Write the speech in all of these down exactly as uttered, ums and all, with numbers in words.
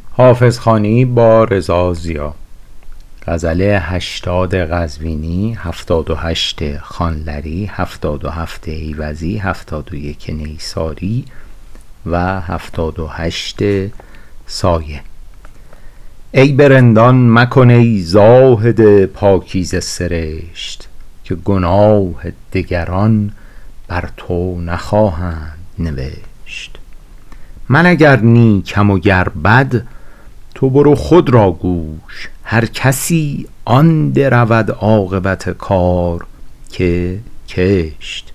حافظخوانی با رضا ضیا. غزل هشتاد قزوینی، هفتاد و هشت خانلری، هفتاد و هفت ایوزی، هفتاد و یک نیساری و هفتاد و هشت سایه. ای برندان مکن ای زاهد پاکیزه سرشت، که گناه دگران بر تو نخواهند نوشت. من اگر نیکم و گر بد، تو برو خود را گوش. هر کسی آن درود عاقبت کار که کشت.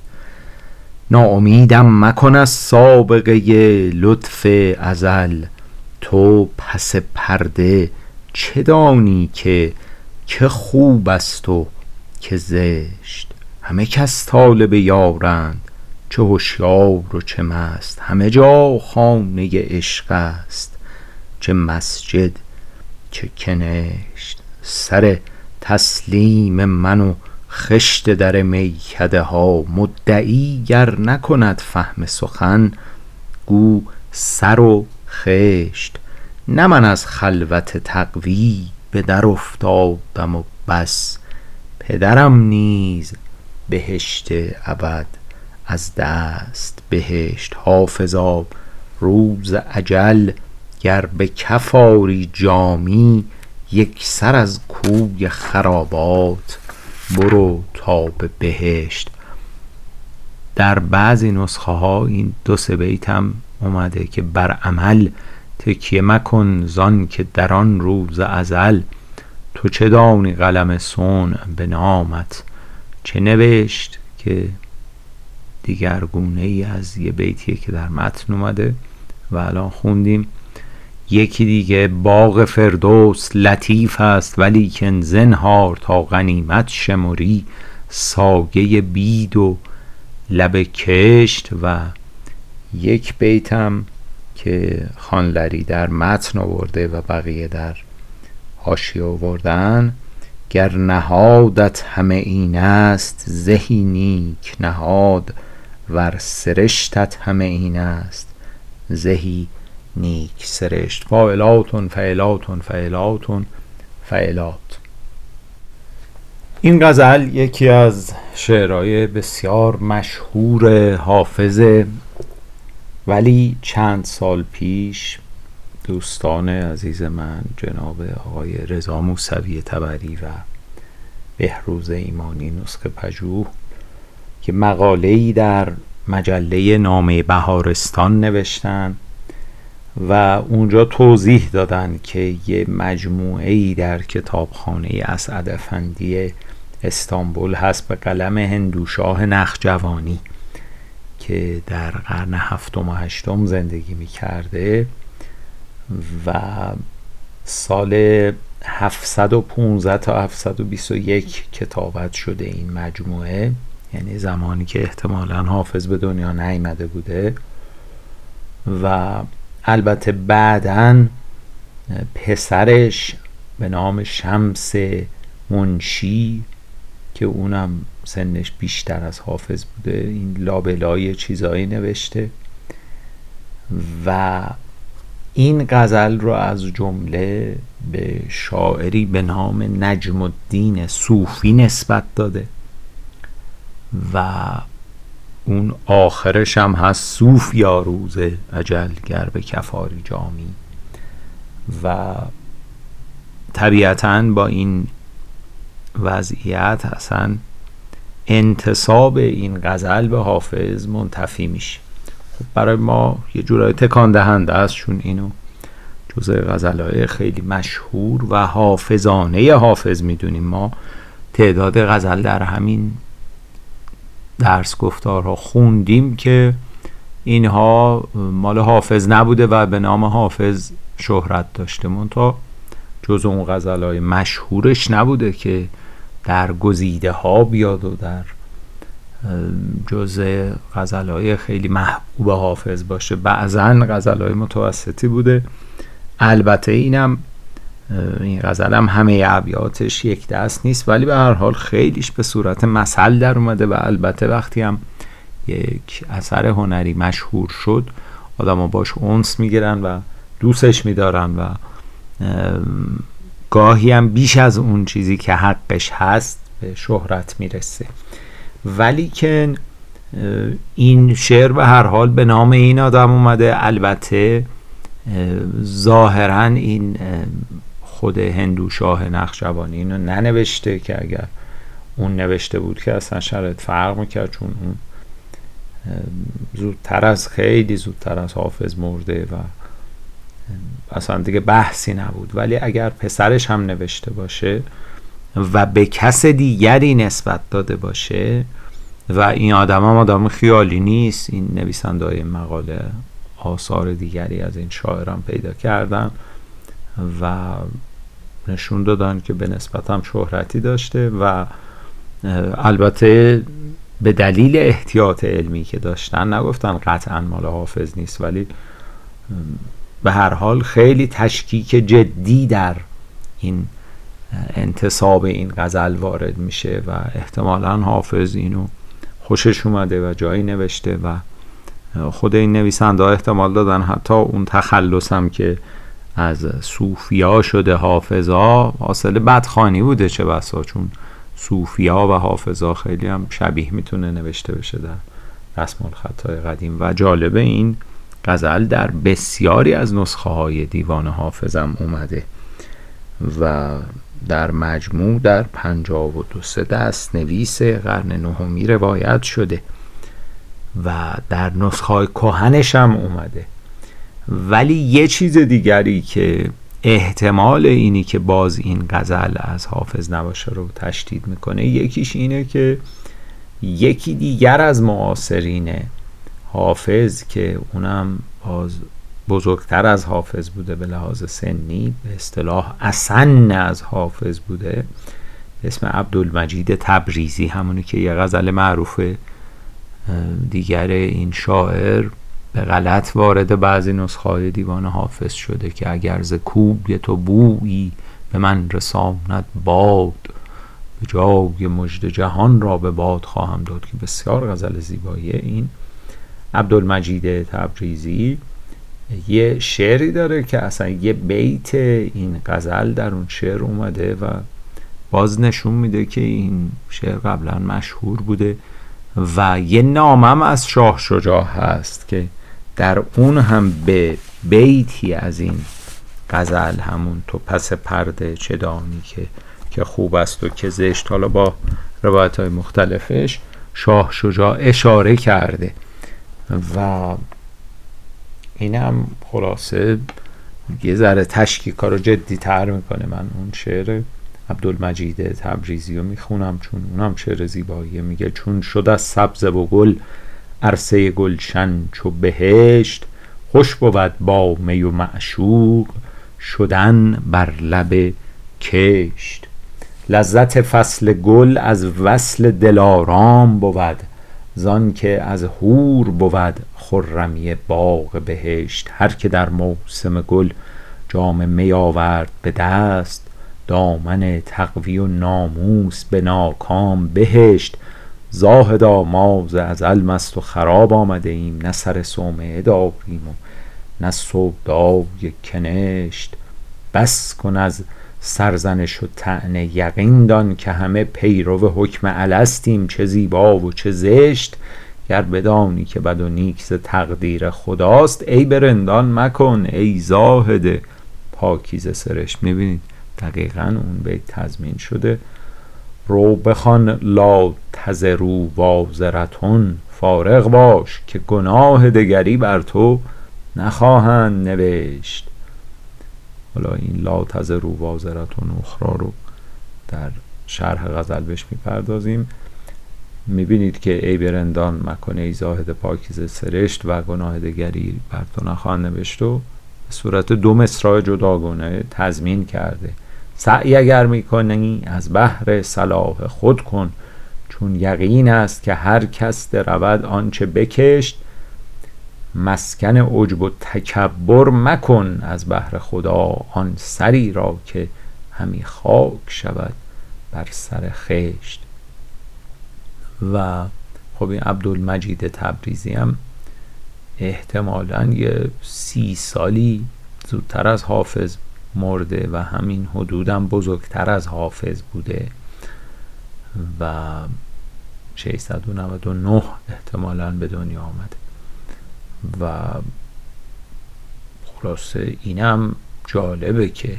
ناامیدم مکن از سابقه لطف ازل، تو پس پرده چه دانی که که خوب است و که زشت. همه کس طالب یارند، چه هوشیار و چه مست. همه جا خانه عشق است، چه مسجد چه کنشت. سر تسلیم من و خشت در میکده ها، مدعی گر نکند فهم سخن گو سر و خشت. نه من از خلوت تقوی به در افتادم و بس، پدرم نیز بهشت ابد از دست بهشت. حافظا روز اجل گر به کف آری جامی، یک سر از کوی خرابات برو تا به بهشت. در بعضی نسخه ها این دو سه بیت هم اومده که بر عمل تکیه مکن، زان که در آن روز ازل تو چه دانی قلم صنع به نامت چه نوشت. که دیگرگونه ای از یه بیتیه که در متن اومده و الان خوندیم. یکی دیگه باغ فردوس لطیف است، ولیکن زنهار تا غنیمت شمری، سایه بید و لب کشت. و یک بیتم که خانلری در متن آورده و بقیه در حاشیه آوردن. گر نهادت همه این است، زهی نیک نهاد. ور سرشتت همه این است، زهی نیک سرشت. فاعلاتون فاعلاتون فاعلاتون فاعلات. این غزل یکی از شعرهای بسیار مشهور حافظه، ولی چند سال پیش دوستان عزیز من جناب آقای رضا موسوی تبری و بهروز ایمانی نسخه پژوه که مقاله‌ای در مجله نامه بهارستان نوشتن و اونجا توضیح دادن که یه مجموعه‌ای در کتابخانه اسعد افندی استانبول هست به قلم هندوشاه نخجوانی که در قرن هفتم و هشتم زندگی می‌کرده و سال هفتصد و پانزده تا هفتصد و بیست و یک کتابت شده این مجموعه، یعنی زمانی که احتمالاً حافظ به دنیا نیامده بوده. و البته بعداً پسرش به نام شمس منشی که اونم سنش بیشتر از حافظ بوده، این لابلای چیزایی نوشته و این غزل رو از جمله به شاعری به نام نجم الدین صوفی نسبت داده و اون آخرش هم هست صوفیا روز اجل گر به کف آری جامی. و طبیعتاً با این وضعیت اصلا انتساب این غزل به حافظ منتفی میشه. خب برای ما یه جورای تکان دهنده است، چون اینو جزء غزل‌های خیلی مشهور و حافظانه حافظ میدونیم. ما تعداد غزل در همین درس گفتارها خوندیم که اینها مال حافظ نبوده و به نام حافظ شهرت داشته، منتها جزء اون غزل‌های مشهورش نبوده که در گزیده ها بیاد و در جزء غزل‌های خیلی محبوب حافظ باشه. بعضن غزل‌های متوسطی بوده. البته اینم این غزل هم همه ابیاتش یک دست نیست، ولی به هر حال خیلیش به صورت مثل در اومده و البته وقتی هم یک اثر هنری مشهور شد آدم ها باش انس میگیرن و دوستش می‌دارن و گاهی هم بیش از اون چیزی که حقش هست به شهرت میرسه. ولی که این شعر به هر حال به نام این آدم اومده. البته ظاهرا این خود هندو شاه نخجوانی اینو ننوشته، که اگر اون نوشته بود که اصلا شرط فرق میکرد، چون اون زودتر از خیلی زودتر از حافظ مرده و اصلا دیگه بحثی نبود. ولی اگر پسرش هم نوشته باشه و به کس دیگری نسبت داده باشه و این آدم هم آدم خیالی نیست، این نویسنده های مقاله آثار دیگری از این شاعران پیدا کردن و نشون دادن که به نسبت هم شهرتی داشته و البته به دلیل احتیاط علمی که داشتن نگفتن قطعا مال حافظ نیست، ولی به هر حال خیلی تشکیک جدی در این انتساب این غزل وارد میشه و احتمالاً حافظ اینو خوشش اومده و جایی نوشته و خود این نویسنده ها احتمال دادن حتی اون تخلص هم که از صوفیا شده حافظا حاصل بدخوانی بوده، چه بسا، چون صوفیا و حافظا خیلی هم شبیه میتونه نوشته بشه در رسم الخطای قدیم. و جالبه این غزل در بسیاری از نسخه های دیوان حافظم اومده و در مجموع در پنجاه و دو سه دست نویس قرن نهمی روایت شده و در نسخه های کهنش هم اومده. ولی یه چیز دیگری که احتمال اینی که باز این غزل از حافظ نباشه رو تشدید میکنه، یکیش اینه که یکی دیگر از معاصرین حافظ که اونم باز بزرگتر از حافظ بوده به لحاظ سنی، به اصطلاح اسن از حافظ بوده، به اسم عبدالمجید تبریزی، همونی که یه غزل معروف دیگر این شاعر به غلط وارد بعضی نسخه‌های دیوان حافظ شده که اگر ز کوی تو بویی به من رساند باد، به جای مژده جهان را به باد خواهم داد، که بسیار غزل زیباییه. این عبدالمجید تبریزی یه شعری داره که اصلا یه بیت این غزل در اون شعر اومده و باز نشون میده که این شعر قبلا مشهور بوده. و یه نامم از شاه شجاع هست که در اون هم به بیتی از این غزل، همون تو پس پرده چه دانی که که خوب است و که زشت، حالا با روایت های مختلفش، شاه شجاع اشاره کرده و اینم خلاصه یه ذره تشکیکا رو جدی تر میکنه. من اون شعر عبدالمجید تبریزی رو میخونم چون اونم شعر زیباییه. میگه چون شد از سبز و گل عرصه گلشن چو بهشت، خوش بود با می و معشوق شدن بر لب کشت. لذت فصل گل از وصل دلارام بود، زان که از حور بود خرمی باغ بهشت. هر که در موسم گل جام می آورد به دست، دامن تقوی و ناموس به ناکام بهشت. زاهدا ما ز ازل مست و خراب آمده ایم، نه سر صومعه داریم و نه سودای کنشت. بس کن از سرزنش و طعنه، یقین دان که همه پیرو حکم الستیم، چه زیبا و چه زشت. گر بدانی که بد و نیک ز تقدیر خداست، ای برندان مکن ای زاهد پاکیزه سرشت. میبینید دقیقاً اون بیت تضمین شده. رو بخوان لا تزرو وازرتون، فارغ باش که گناه دگری بر تو نخواهند نوشت. حالا این لا تزرو وازرتون اخرى رو در شرح غزل بهش میپردازیم. میبینید که ای برندان مکن ای زاهد پاکیزه سرشت و گناه دگری بر تو نخواهند نوشت و به صورت دو مصرع جداگانه تضمین کرده. سعی اگر میکنی از بهر صلاح خود کن، چون یقین است که هر کس درود آنچه بکشت. مسکن عجب و تکبر مکن از بهر خدا، آن سری را که همی خاک شود بر سر خشت. و خب این عبدالمجید تبریزی هم احتمالاً یه سی سالی زودتر از حافظ مرده و همین حدودم بزرگتر از حافظ بوده و ششصد و نود و نه احتمالاً به دنیا آمده و خلاصه اینم جالبه که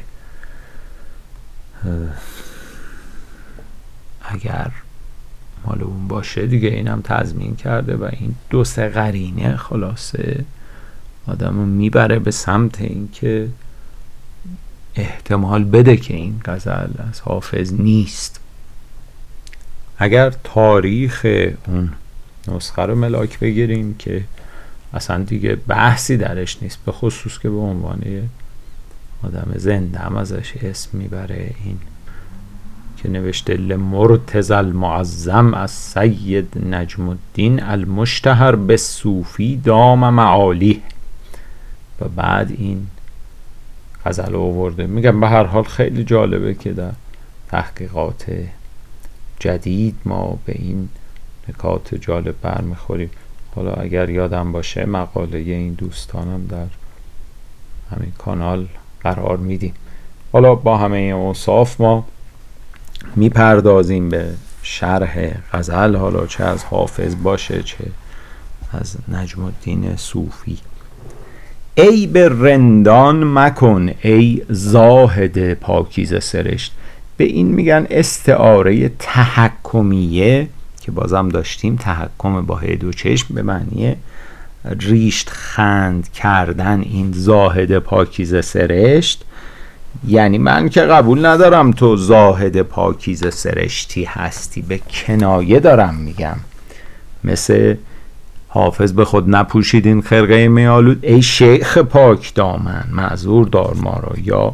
اگر مال اون باشه دیگه اینم تضمین کرده و این دو سه قرینه خلاصه آدمو میبره به سمت این که احتمال بده که این غزل از حافظ نیست. اگر تاریخ اون نسخه رو ملاک بگیریم که اصلا دیگه بحثی درش نیست، به خصوص که به عنوان آدم زنده هم ازش اسم میبره، این که نوشته لمرتضی المعظم از سید نجم الدین المشتهر به صوفی دام معالیه و بعد این غزل رو آورده. میگم به هر حال خیلی جالبه که در تحقیقات جدید ما به این نکات جالب برمیخوریم. حالا اگر یادم باشه مقاله این دوستانم در همین کانال قرار میدیم. حالا با همه این اوصاف ما میپردازیم به شرح غزل، حالا چه از حافظ باشه چه از نجم الدین صوفی. ای به رندان مکن ای زاهد پاکیزه سرشت. به این میگن استعاره تحکمیه که بازم داشتیم، تحکم با هی دو چشم به معنی ریشت خند کردن. این زاهد پاکیزه سرشت یعنی من که قبول ندارم تو زاهد پاکیزه سرشتی هستی، به کنایه دارم میگم. مثل حافظ به خود نپوشیدین خرقه میالود ای شیخ پاک دامن معذور دار ما را، یا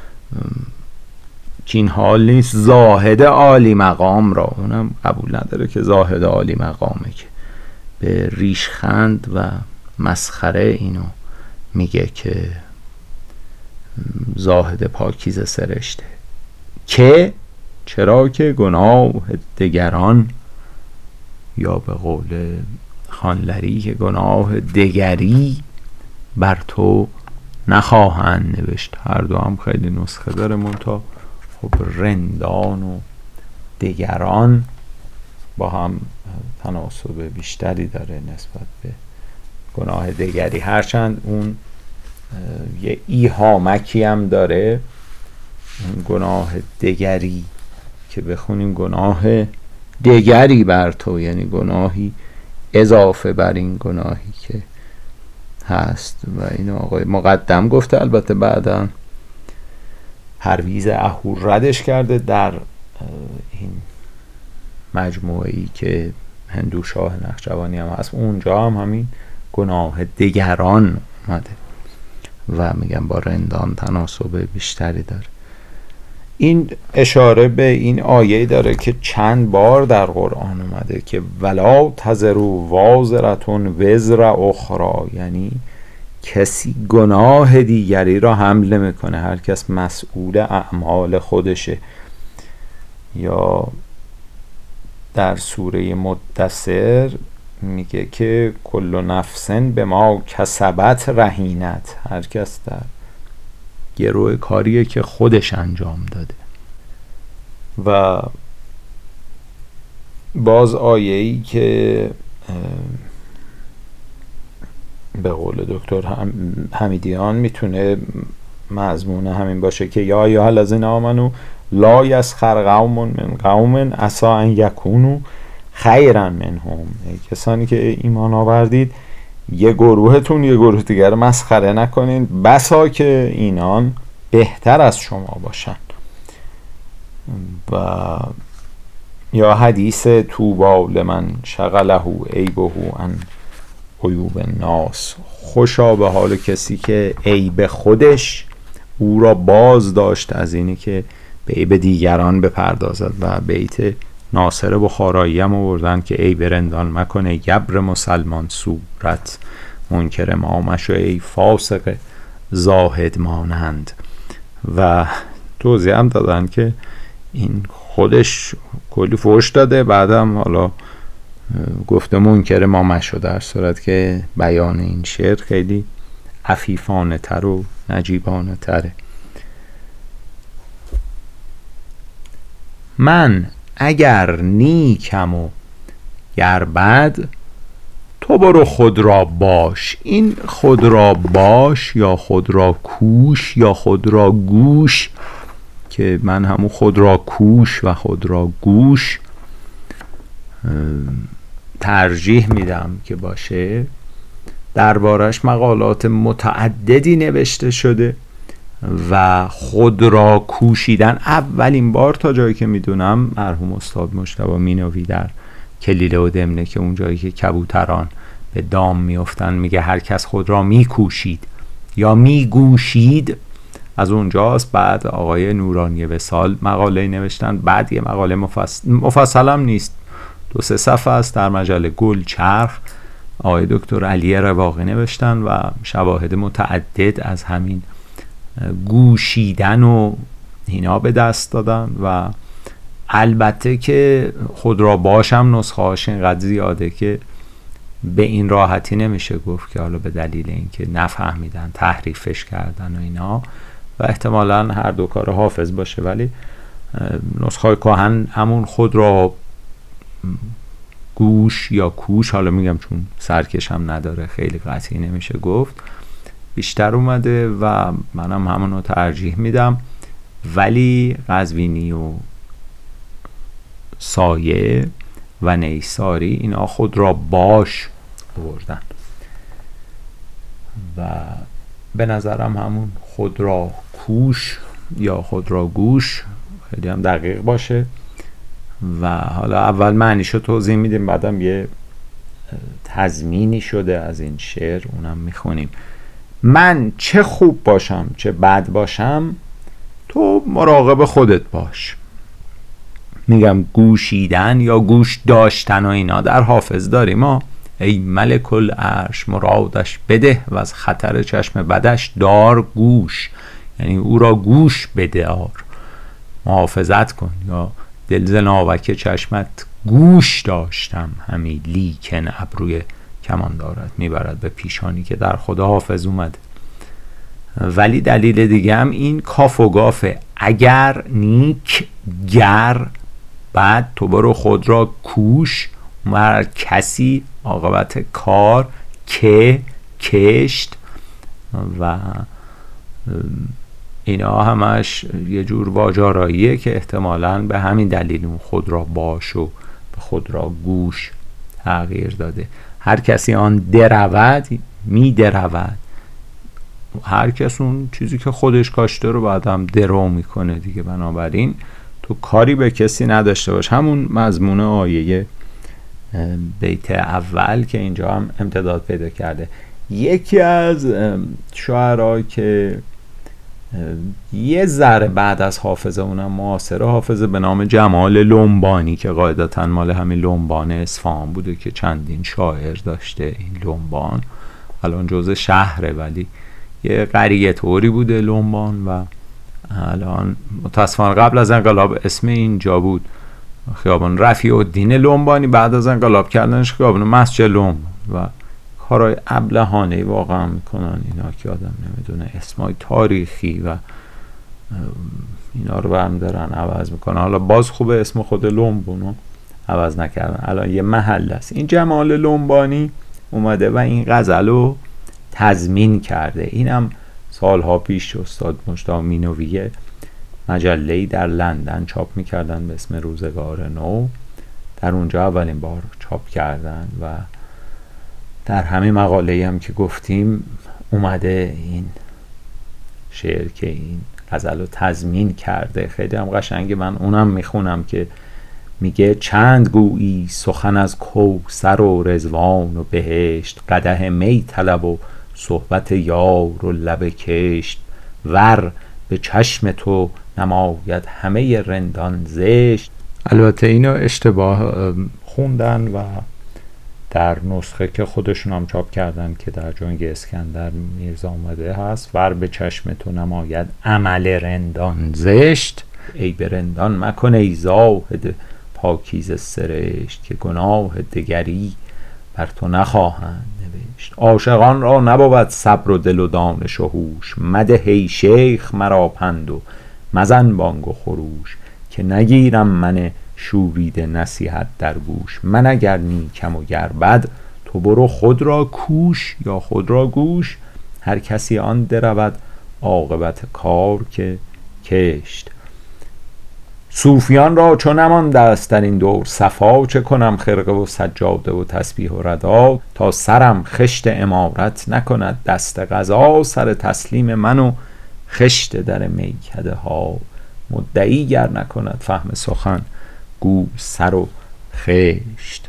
که این حال نیست زاهد عالی مقام را، اونم قبول نداره که زاهد عالی مقامه، که به ریشخند و مسخره اینو میگه که زاهد پاکیزه سرشته. که چرا که گناه دگران، یا به قول خانلری که گناه دگری بر تو نخواهند نوشت. هر دو هم خیلی نسخه داره منتها خب رندان و دگران با هم تناسب بیشتری داره نسبت به گناه دگری، هرچند اون یه ایهامکی هم داره. اون گناه دگری که بخونیم گناه دگری بر تو، یعنی گناهی اضافه بر این گناهی که هست و اینو آقای مقدم گفته. البته بعدا پرویز اهور ردش کرده در این مجموعه ای که هندوشاه نخجوانی هم هست، اونجا هم همین گناه دگران اومده و میگم با رندان تناسب بیشتری داره. این اشاره به این آیه داره که چند بار در قرآن اومده که ولا تزرو وازرتون وزر اخرى، یعنی کسی گناه دیگری را حمل میکنه، هر کس مسئول اعمال خودشه. یا در سوره مدثر میگه که کل نفسن به ما کسبت رهینت، هر کس در گروه کاریه که خودش انجام داده. و باز آیه‌ای که به قول دکتر حمیدیان میتونه مضمون همین باشه که یا ایها الذین آمنوا لا یسخر قوم من قوم عسی ان یکونوا خیرا منهم. کسانی که ایمان آوردید یه گروهتون یه گروه دیگر مسخره نکنین، بسا که اینان بهتر از شما باشن. و یا حدیث طوبی لمن شغله عیبه عن عیوب الناس، خوشا به حال کسی که عیب خودش او را باز داشت از اینی که به عیب دیگران بپردازد. و بیت ناصر بخارایی هم آوردن که ای برندان مکنه گبر مسلمان صورت، منکر ما مشو ای فاسق زاهد مانند. و توضیح هم دادن که این خودش کلی فوش داده، بعدم حالا گفته منکر ما مشو، در صورت که بیان این شعر خیلی عفیفانه تر و نجیبانه تره. من اگر نیکم و گر بد، تو برو خود را باش. این خود را باش یا خود را کوش یا خود را گوش، که من همون خود را کوش و خود را گوش ترجیح میدم که باشه. دربارش مقالات متعددی نوشته شده و خود را کوشیدن اولین بار تا جایی که میدونم مرحوم استاد مجتبی مینوی در کلیله و دمنه، که اون جایی که کبوتران به دام میافتن میگه هر کس خود را میکوشید یا میگوشید، از اونجاست. بعد آقای نورانی وصال مقاله نوشتن، بعد یه مقاله مفصل مفصل هم نیست، دو سه صفحه است، در مجله گل چرخ آقای دکتر علی رواقی نوشتن و شواهد متعدد از همین گوشیدن و اینا به دست دادن. و البته که خود را باشم نسخه هاش اینقدر زیاده که به این راحتی نمیشه گفت که حالا به دلیل اینکه نفهمیدن تحریفش کردن و اینا، و احتمالاً هر دو کار حافظ باشه، ولی نسخه کهن همون خود را گوش یا کوش، حالا میگم چون سرکش هم نداره خیلی قطعی نمیشه گفت، بیشتر اومده و منم همون رو ترجیح میدم. ولی قزوینی و سایه و نیساری اینا خود را باش بردن و به نظرم همون خود را کوش یا خود را گوش خیلی هم دقیق باشه. و حالا اول معنیشو توضیح میدیم، بعدم یه تضمینی شده از این شعر، اونم میخونیم. من چه خوب باشم چه بد باشم، تو مراقب خودت باش. میگم گوشیدن یا گوش داشتن و اینا در حافظ داریم ما. ای ملک العرش مرادش بده و از خطر چشم بدش دار گوش، یعنی او را گوش بده آر، محافظت کن. یا دل ز ناوک چشمت گوش داشتم همی لیکن ابروی کمان دارد، میبرد به پیشانی که در خدا حافظ اومده. ولی دلیل دیگه هم این کاف و گافه، اگر نیک گر بعد تو برو خود را کوش، مر کسی عاقبت کار که کشت و اینا همش یه جور واجاراییه که احتمالاً به همین دلیل اون خود را باش و به خود را گوش تغییر داده. هر کسی آن درود می درود، هر کس اون چیزی که خودش کاشته رو بعدم درو میکنه دیگه. بنابراین تو کاری به کسی نداشته باش. همون مضمون آیه بیت اول که اینجا هم امتداد پیدا کرده. یکی از شاعرها که یه ذره بعد از حافظه، اونم معاصر حافظه، به نام جمال لنبانی که قاعدتاً مال همین لنبان اصفهان بوده که چندین شاعر داشته. این لنبان الان جزء شهره ولی یه قریه طوری بوده لنبان و الان متاسفانه قبل از انقلاب اسم اینجا بود خیابان رفیع الدین لنبانی، بعد از انقلاب کردنش خیابان مسجد لنبان و کارهای ابلهانه‌ای واقعا میکنن اینا که آدم نمیدونه، اسمای تاریخی و اینا رو هم دارن عوض میکنن. حالا باز خوبه اسم خود لنبانو عوض نکردن، الان یه محل است. این جمال لنبانی اومده و این غزل رو تضمین کرده. اینم سالها پیش استاد مجتبی مینوی مجله‌ای در لندن چاپ میکردن به اسم روزگار نو، در اونجا اولین بار چاپ کردن و در همین مقاله هم که گفتیم اومده این شعر که این غزل رو تضمین کرده. خیلی هم قشنگه، من اونم میخونم که میگه چند گویی سخن از کوثر و رضوان و بهشت، قدح می طلب و صحبت یار و لب کشت، ور به چشم تو نماید همه رندان زشت. البته اینو اشتباه خوندن و در نسخه که خودشون هم چاپ کردن که در جنگ اسکندر میرزا اومده هست، ور به چشم تو نماید عمل رندان زشت، ای به رندان مکن ای زاهد پاکیزه سرشت، که گناه دگری بر تو نخواهند نوشت. بهشت. عاشقان را نبود صبر و دل و دانش و هوش، مده ای شیخ مرا پند و مزن بانگ و خروش، که نگیرم من شوریده نصیحت در گوش. من اگر نیکم و گر بد، تو برو خود را کوش یا خود را گوش. هر کسی آن درود عاقبت کار که کشت. صوفیان را چون نمانده است در این دور صفا، چه کنم خرقه و سجاده و تسبیح و ردا، تا سرم خشت امارت نکند دست قضا. سر تسلیم من و خشت در میکده ها، مدعی گر نکند فهم سخن گو سر و خشت.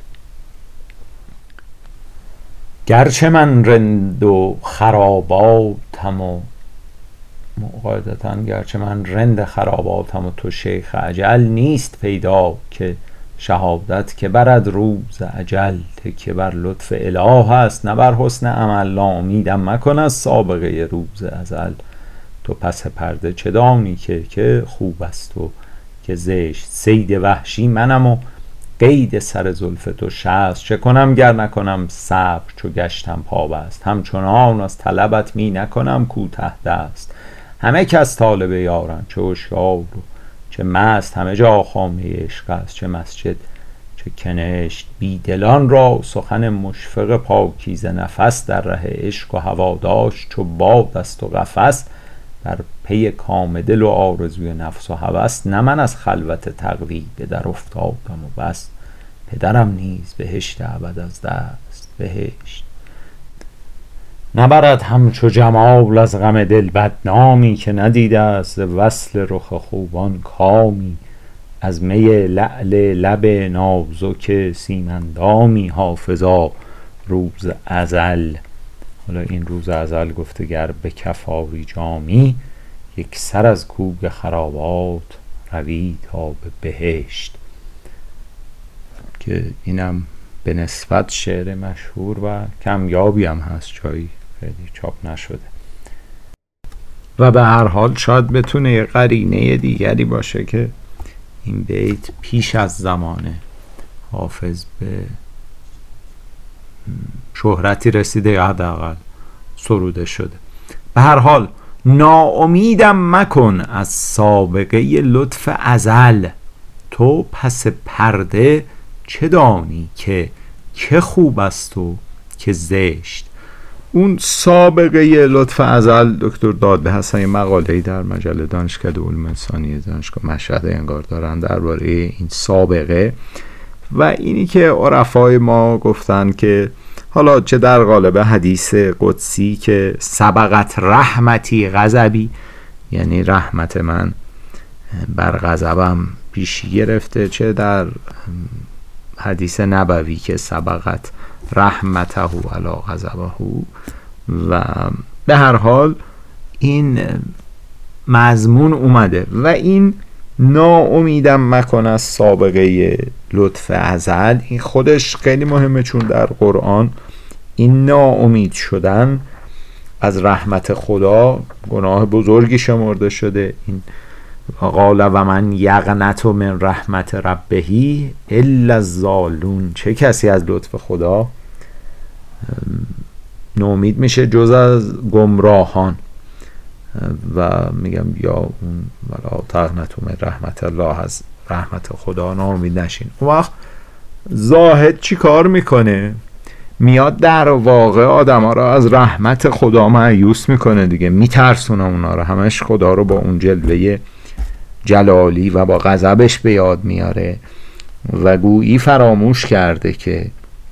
گرچه من رند و خراباتم و قاعدتاً گرچه من رند خراباتم و تو شیخ اجل، نیست پیدا که شهادت که برد روز اجل. تکیه بر لطف اله است نه بر حسن عمل، ناامیدم مکن از سابقه روز ازل. تو پس پرده چه دانی که که خوب است و که زشت. صید وحشی منم و قید سر زلف تو شست، چه کنم گر نکنم صبر چو گشتم پابست. همچنان از طلبت می نکنم کوته دست، همه کس طالب یارند چه هشیار و چه مست. همه جا خامه عشق است چه مسجد چه کنشت. بی دلان را سخن مشفق پاکیزه نفس، در ره عشق و هواداش چو باد است و قفس. در پی کام دل و آرزوی نفس و هوس، نه من از خلوت تقوی به در افتادم و بس. پدرم نیز بهشت ابد از دست بهشت. نبرد همچو جمال از غم دل بدنامی، که ندیده است وصل رخ خوبان کامی. از می لعل لب نازک سیمندامی، حافظا روز ازل. حالا این روز ازل گفته گر به کف آری جامی، یک سر از کوی خرابات روی تا به بهشت. که اینم به نسبت شعر مشهور و کمیابی هم هست، جایی خیلی چاپ نشده و به هر حال شاید بتونه یه قرینه دیگری باشه که این بیت پیش از زمان حافظ به شهرتی رسیده یا حداقل سروده شده. به هر حال ناامیدم مکن از سابقه لطف ازل، تو پس پرده چه دانی که که خوب است و که زشت. اون سابقه لطف ازل دکتر داده هستن یه مقاله‌ای در مجله دانشکده علوم انسانی دانشگاه مشهد انگار دارن درباره این سابقه و اینی که عرفای ما گفتن که حالا چه در قالب حدیث قدسی که سبقت رحمتی غضبی، یعنی رحمت من بر غضبم پیشی گرفته، چه در حدیث نبوی که سبقت رحمته علی غضبه. و به هر حال این مضمون اومده و این ناامیدم مکن از سابقه لطف ازل، این خودش خیلی مهمه، چون در قرآن این ناامید شدن از رحمت خدا گناه بزرگی شمرده شده. این قال و من یقنط من رحمت ربهی الا الضالون، چه کسی از لطف خدا ناامید میشه جز از گمراهان. و میگم یا اون ولا تقنطوا من رحمت الله، از رحمت خدا ناامید نشین. اون وقت زاهد چی کار میکنه؟ میاد در واقع آدم ها را از رحمت خدا مایوس میکنه دیگه، میترسونه اونا رو، همش خدا رو با اون جلوه جلالی و با غضبش به یاد میاره و گویی فراموش کرده که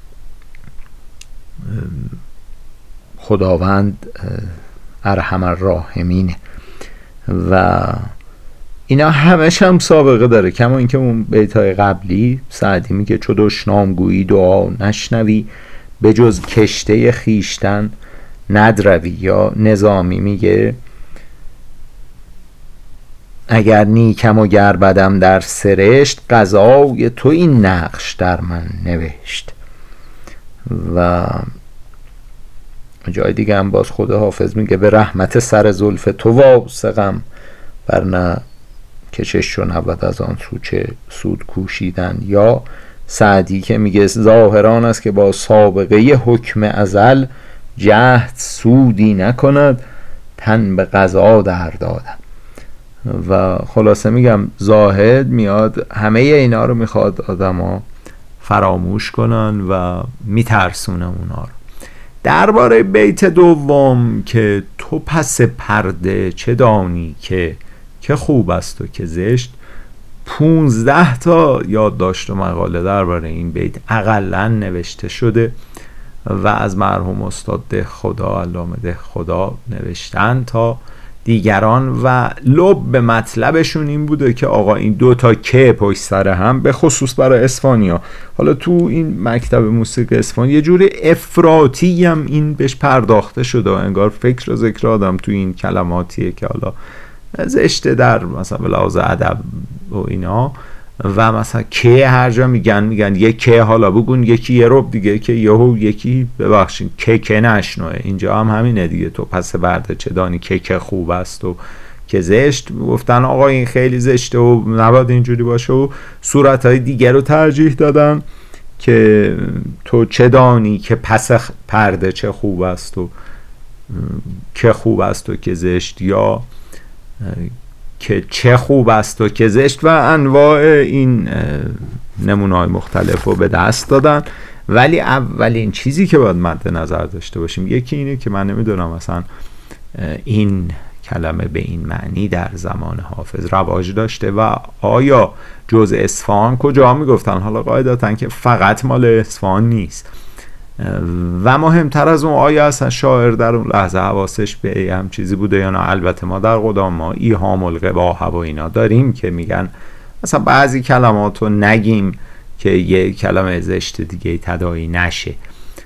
خداوند ارحم الراحمین. و اینا همش هم سابقه داره، کما اینکه اون بیتای قبلی سعدی میگه چو دشنام گویی دعا نشنوی، به جز کشته خیشتن ندروی. یا نظامی میگه اگر نیکم و گر بدم در سرشت، قضای تو این نقش در من نوشت. و جای دیگه هم باز خود حافظ میگه به رحمت سر زلف تو واثقم، ورنه کشش چون نبود از آن سو چه سود کوشیدن. یا سعدی که میگه ظاهران است که با سابقه حکم ازل، جهد سودی نکند، تن به قضا در دادم. و خلاصه میگم زاهد میاد همه اینا رو میخواد آدم ها فراموش کنن و میترسونه اونا رو. درباره بیت دوم که تو پس پرده چه دانی که که خوب است و که زشت، پونزده تا یادداشت و مقاله درباره این بیت اقلا نوشته شده و از مرحوم استاد ده خدا علامه ده خدا نوشتن تا دیگران و لب به مطلبشون این بوده که آقا این دوتا که پشت سر هم، به خصوص برای اسپانیا، حالا تو این مکتب موسیقی اسپان یه جوری افراطی هم این بهش پرداخته شده، انگار فکر و ذکر آدم تو این کلماتیه که حالا زشته در مثلا به لحاظ ادب و اینا، و مثلا که هر جا میگن میگن یک که حالا بگون یکی یه رب دیگه که یهو یکی ببخشین که که نشنوه. اینجا هم همینه دیگه، تو پس برده چه دانی که که خوب است و که زشت. گفتن آقا این خیلی زشته و نباید اینجوری باشه و صورتهای دیگه رو ترجیح دادن که تو چه دانی که پس پرده چه خوب است و که خوب است و که زشت، یا که چه خوب است و که زشت، و انواع این نمونه‌های مختلف رو به دست دادن. ولی اولین چیزی که باید مد نظر داشته باشیم یکی اینه که من نمیدونم مثلا این کلمه به این معنی در زمان حافظ رواج داشته و آیا جز اصفهان کجا میگفتن. حالا قاعدتاً که فقط مال اصفهان نیست و مهمتر از اون آیا اصلا شاعر در اون لحظه حواسش به هم چیزی بوده یا نه. البته ما در قدام ما ایهام القباح و اینا داریم که میگن مثلا بعضی کلمات رو نگیم که یه کلمه زشت دیگه تداعی نشه،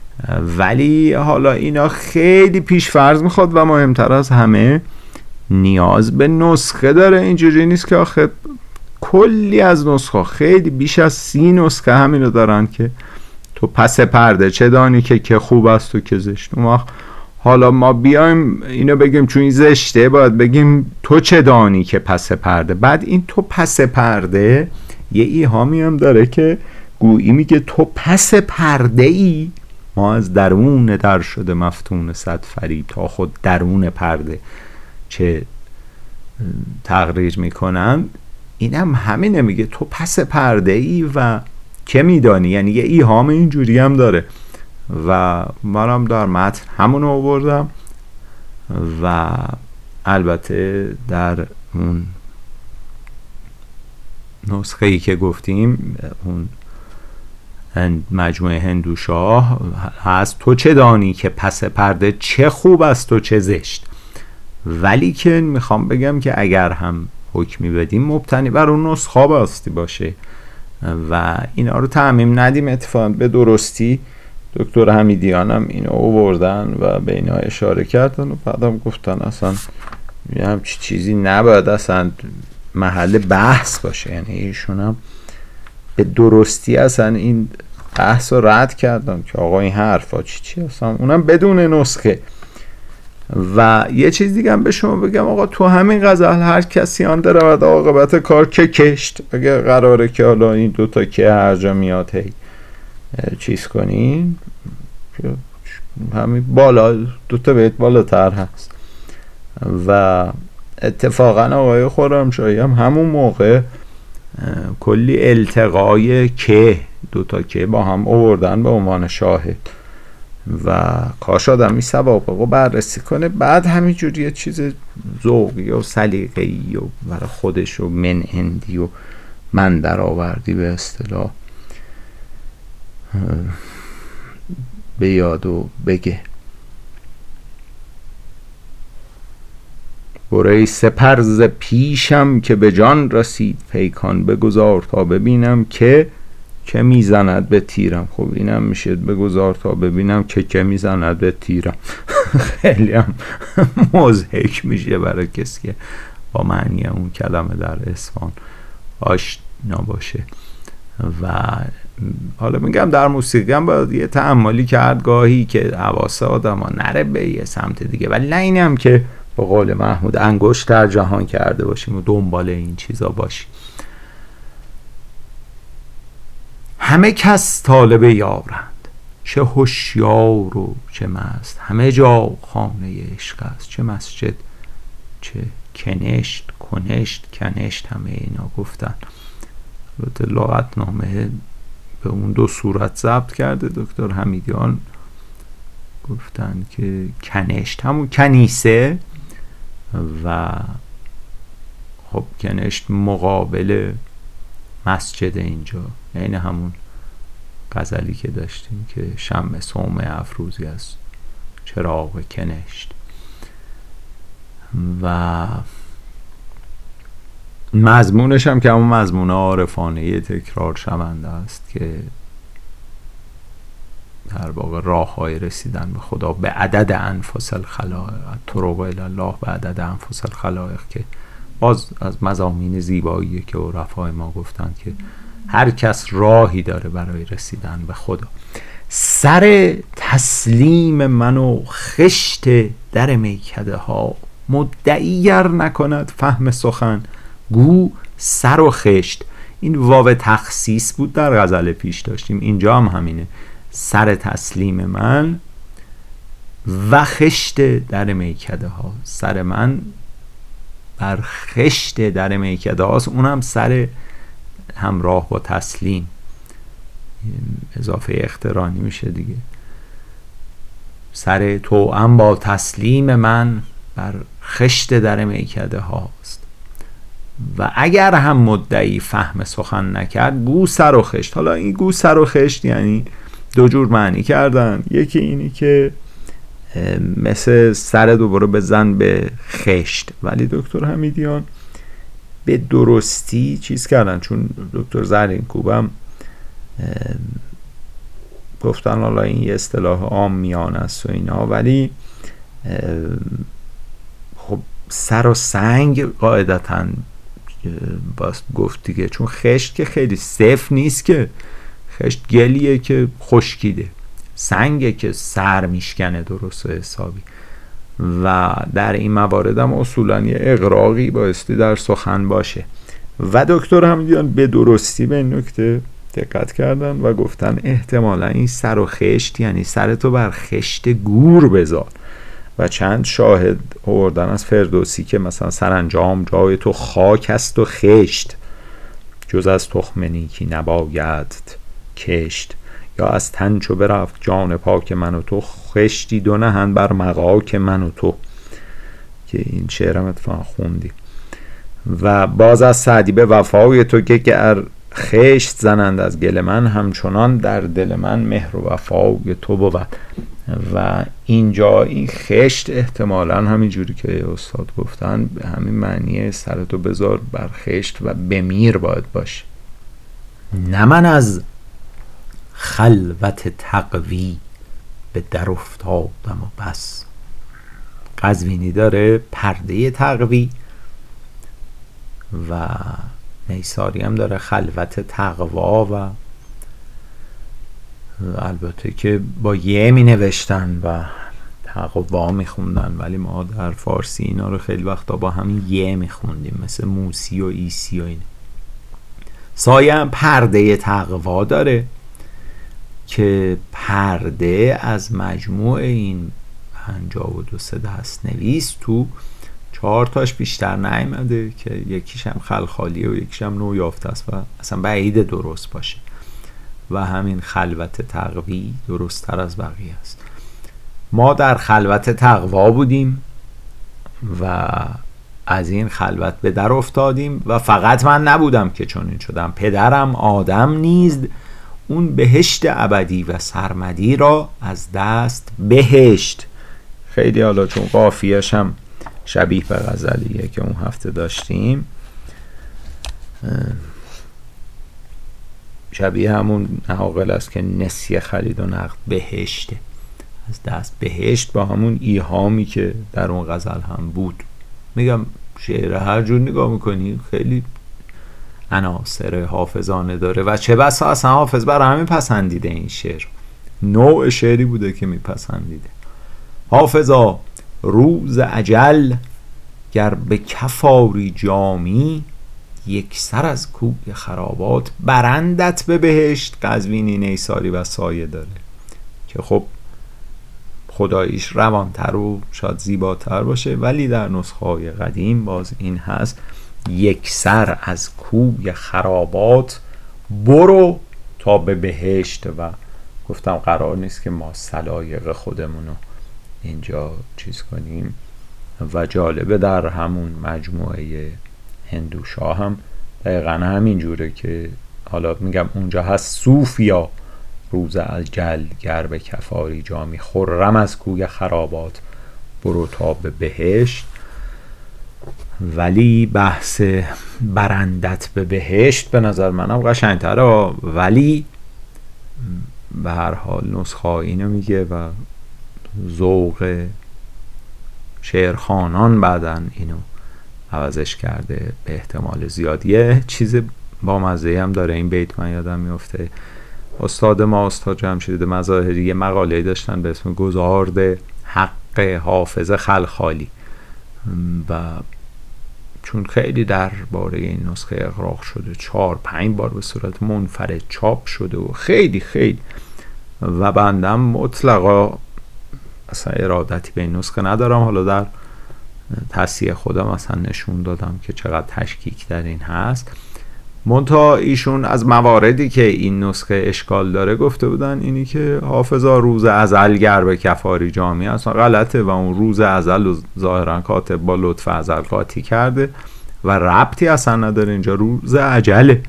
ولی حالا اینا خیلی پیش فرض میخواد و مهمتر از همه نیاز به نسخه داره. اینجوری نیست که آخه کلی از نسخه، خیلی بیش از سی نسخه همینو دارن که تو پس پرده چه دانی که که خوب است و که زشت. حالا ما بیایم اینو بگیم چون این زشته باید بگیم تو چه دانی که پس پرده. بعد این تو پس پرده یه ایهامی هم داره که گویی میگه تو پس پرده ای، ما از درون در شده مفتون صد فریب، تا خود درون پرده چه تقریر میکنن. اینم همینه، میگه تو پس پرده ای و که میدانی، یعنی یه ایهام اینجوری هم داره و منم در متن همونو آوردم و البته در اون نسخه ای که گفتیم اون مجموعه هندوشاه هست تو چه دانی که پس پرده چه خوب است و چه زشت. ولی که میخوام بگم که اگر هم حکمی بدیم مبتنی بر اون نسخه باستی باشه و اینا رو تعمیم ندیم. اتفاقا به درستی دکتر حمیدیان هم اینو آوردن و به اینا اشاره کردن و بعدم گفتن اصلا یه همچی چیزی نباید اصلا محل بحث باشه. یعنی ایشون هم به درستی اصلا این بحث رو رد کردن که آقا این حرفا چی چی اصلا، اونم بدون نسخه. و یه چیز دیگه هم به شما بگم، آقا تو همین غزل هر کسی آن داره و عاقبت کار که کشت. اگه قراره که حالا این دوتا که هر جا میاد هی چیز کنین، همین بالا دوتا بیت بالاتر هست. و اتفاقا آقای خرمشاهی هم همون موقع کلی التقای که دوتا که با هم آوردن به عنوان شاهد و کاش آدمی سوابق رو بررسی کنه، بعد همینجوری یه چیز ذوقی و سلیقه‌ای و برای خودش و منهندی و من در آوردی به اصطلاح به یاد و بگه. برای سپرز پیشم که به جان رسید پیکان، بگذار تا ببینم که که میزند به تیرم. خب اینم میشه بگذار تا ببینم که که میزند به تیرم. خیلی هم مضحک میشه برای کسی که با معنی اون کلمه در اصفهان آشنا باشه. و حالا میگم در موسیقی هم باید یه تأملی کرد گاهی که حواس آدم ها نره به یه سمت دیگه، ولی نه این هم که به قول محمود انگشت در جهان کرده باشیم و دنبال این چیزا باشیم. همه کس طالب یارند چه هوشیار و چه مست، همه جا خانه عشق است. چه مسجد چه کنشت، کنشت کنشت، همه اینا گفتن. البته لغتنامه به اون دو صورت ضبط کرده دکتر حمیدیان، گفتن که کنشت همون کنیسه و خب کنشت مقابل مسجد اینجا، یعنی همون غزلی که داشتیم که شمع صومعه افروزی از چراغ کنشت. و مضمونش هم که همون مضمون عارفانه تکرار شونده است که در واقع راه های رسیدن به خدا به عدد انفس الخلائق، طرق الی الله به عدد انفس الخلائق، که باز از مضامین زیباییه که عرفای ما گفتن که هر کس راهی داره برای رسیدن به خدا. سر تسلیم من و خشت در میکده ها، مدعیگر نکند فهم سخن، گو سر و خشت. این واو تخصیص بود در غزل پیش داشتیم، اینجا هم همینه. سر تسلیم من و خشت در میکده ها، سر من بر خشت در میکده هاست، اونم سر همراه با تسلیم، اضافه اقترانی میشه دیگه. سر توأم با تسلیم من بر خشت در میکده هاست، و اگر هم مدعی فهم سخن نکرد، گو سر و خشت. حالا این گو سر و خشت یعنی دو جور معنی کردن. یکی اینی که مثل سر دوباره بزن به خشت، ولی دکتر حمیدیان به درستی چیز کردن، چون دکتر زرینکوبم گفتن حالا این یه اصطلاح عامیانه است و اینا، ولی خب سر و سنگ قاعدتاً باست گفت دیگه، چون خشت که خیلی صفر نیست، که خشت گلیه که خشکیده، سنگه که سر میشکنه درست و حسابی. و در این موارد هم اصولاً یه اغراقی بایستی در سخن باشه. و دکتر حمیدیان به درستی به این نکته دقت کردن و گفتن احتمالاً این سر و خشت یعنی سرتو بر خشت گور بذار. و چند شاهد آوردن از فردوسی که مثلا سرانجام جای تو خاک است و خشت، جز از تخم نیکی نباید کشت. یا از تن چو برفت جان پاک من و تو، خشتی دو نهند بر مغاک من و تو، که این شعرم اتفاقا خوندی. و باز از سعدی به وفای تو که گر خشت زنند از گل من، همچنان در دل من مهر و وفای تو بود. و اینجا این خشت احتمالاً همین جوری که استاد گفتن به همین معنی سرتو بذار بر خشت و بمیر باید باشه. نه من از خلوت تقوی به در افتادم و بس. قزوینی داره پرده تقوی و نیساری هم داره خلوت تقوا، و البته که با یه می نوشتن و تقوا می خوندن، ولی ما در فارسی اینا رو خیلی وقتا با همین یه می خوندیم، مثل موسی و ایسی و این. سایه هم پرده تقوا داره که پرده از مجموع این پنجاه و دو سه دست نویس تو چهار تاش بیشتر نیامده، که یکیش هم خلخالیه و یکیش هم نو یافته است و اصلا بعید درست باشه. و همین خلوت تقوی درست تر از بقیه است. ما در خلوت تقوا بودیم و از این خلوت به در افتادیم، و فقط من نبودم که چنین شدم، پدرم آدم نیز اون بهشت ابدی و سرمدی را از دست بهشت. خیلی حالا چون قافیه‌اش هم شبیه به غزلیه که اون هفته داشتیم، شبیه همون ناقل است که نسیه خرید و نقد بهشته، از دست بهشت، با همون ایهامی که در اون غزل هم بود. میگم شعر هر جور نگاه میکنی خیلی عناصر حافظانه داره، و چه بسا اصلا حافظ برای همین پسندیده این شعر، نوع شعری بوده که میپسندیده. حافظا روز اجل گر به کفاری جامی، یک سر از کوی خرابات برندت به بهشت. قزوینی، نیساری و سایه داره. که خب خداییش روانتر و شاید زیباتر باشه، ولی در نسخه های قدیم باز این هست: یک سر از کوی خرابات برو تا به بهشت. و گفتم قرار نیست که ما سلایق خودمونو اینجا چیز کنیم. و جالبه در همون مجموعه هندوشا هم دقیقا همین جوره که حالا میگم اونجا هست: صوفیا روز اجل گر به کفاری جامی، خرم از کوی خرابات برو تا به بهشت. ولی بحث برندت به بهشت به نظر منم قشنگتره، ولی به هر حال نسخه اینو میگه و ذوق شعرخوانان بعدن اینو عوضش کرده به احتمال زیاد. یه چیز با مزه هم داره این بیت، من یادم میفته استاد ما استاد جمشید مظاهری یه مقاله داشتن به اسم گزارد حق حافظ خلخالی، و چون خیلی در باره این نسخه اغراق شده، چهار پنج بار به صورت منفرد چاپ شده و خیلی خیلی، و بندم مطلقا اصلا ارادتی به این نسخه ندارم. حالا در تصحیح خودم اصلا نشون دادم که چقدر تشکیک در این هست. منتها ایشون از مواردی که این نسخه اشکال داره گفته بودن اینی که حافظا روز ازل گر به کفاری جامی اصلا غلطه و اون روز ازل و ظاهرا کاتب با لطف ازل قاطی کرده و ربطی اصلا نداره، اینجا روز عجله.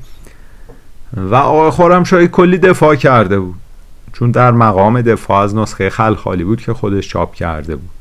و آقای خرمشاهی کلی دفاع کرده بود، چون در مقام دفاع از نسخه خلخالی بود که خودش چاپ کرده بود.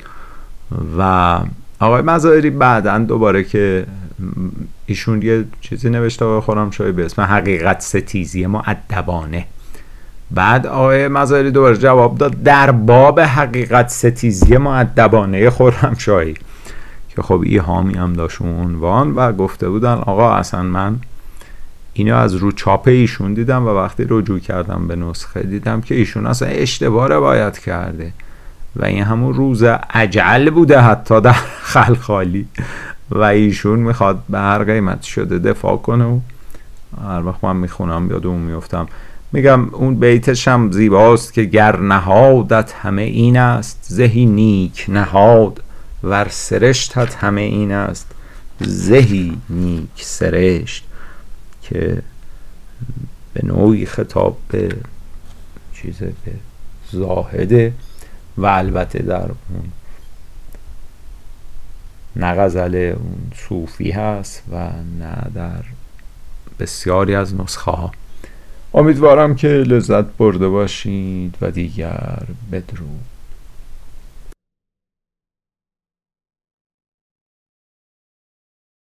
و آقای مظاهری بعدن دوباره که ایشون یه چیزی نوشته آقای خرمشاهی به اسم حقیقت ستیزی مؤدبانه، بعد آقای مظاهری دوباره جواب داد در باب حقیقت ستیزی مؤدبانه خرمشاهی، که خب ایهامی هم داشت عنوان، و گفته بودن آقا اصلا من اینو از رو چاپ ایشون دیدم و وقتی رجوع کردم به نسخه دیدم که ایشون اصلا اشتباه روایت کرده و این همون روز اجل بوده حتی در خلخالی، و ایشون میخواد به هر قیمت شده دفاع کنه. و هر وقت من میخونم یاد اون میفتم، میگم اون بیتش هم زیباست که گر نهادت همه این است زهی نیک نهاد، ور سرشتت همه این است زهی نیک سرشت، که به نوعی خطاب به چیز به زاهده و البته در اون نه غزل اون صوفی هست و نه در بسیاری از نسخه ها. امیدوارم که لذت برده باشید و دیگر بدرود.